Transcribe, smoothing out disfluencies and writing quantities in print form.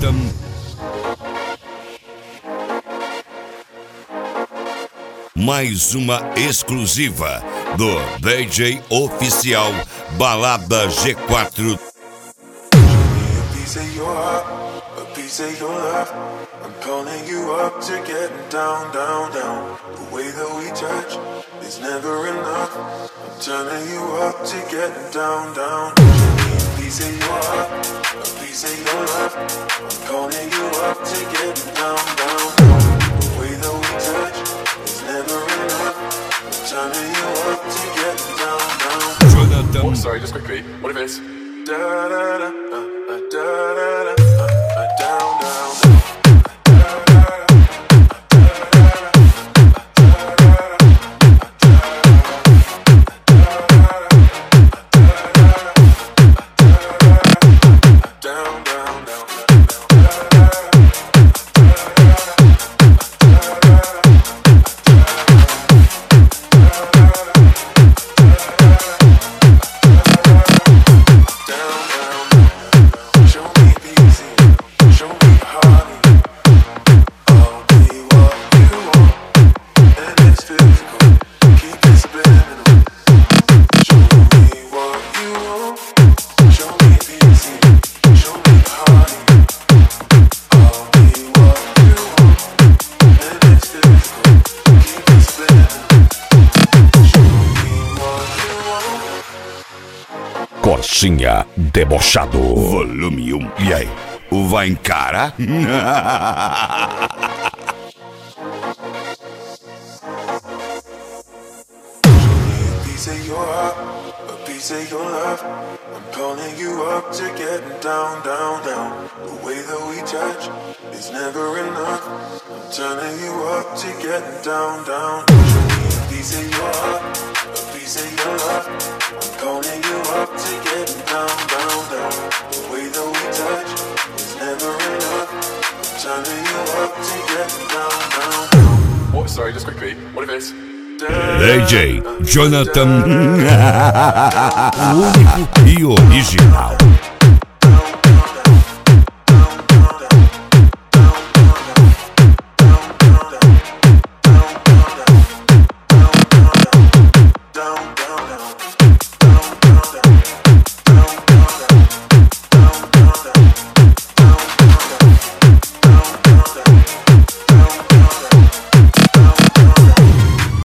Jonathan. Mais uma exclusiva do DJ Oficial Balada G4. A piece of your love. I'm calling you up to getting down, down, down. The way that we touch is never enough. I'm turning you up to getting down, down. A piece of your heart, a piece of your love. I'm calling you up to getting down, down, down. The way that we touch is never enough. I'm turning you up to getting down, down. Jonathan. Oh, sorry, just quickly. What if it's Da da da da da da down down. Corsinha debochado. Volume 1. E aí? Vai encarar? Piece of your heart, a piece of your love. I'm calling you up to getting down, down, down. The way that we touch is never enough. I'm turning you up to getting down, down. A piece of your heart, a piece of your love. I'm calling you up to getting down, down, down. The way that we touch is never enough. I'm turning you up to getting down, down, down. oh, sorry, just quickly. What if it's DJ Jonathan. O único e original.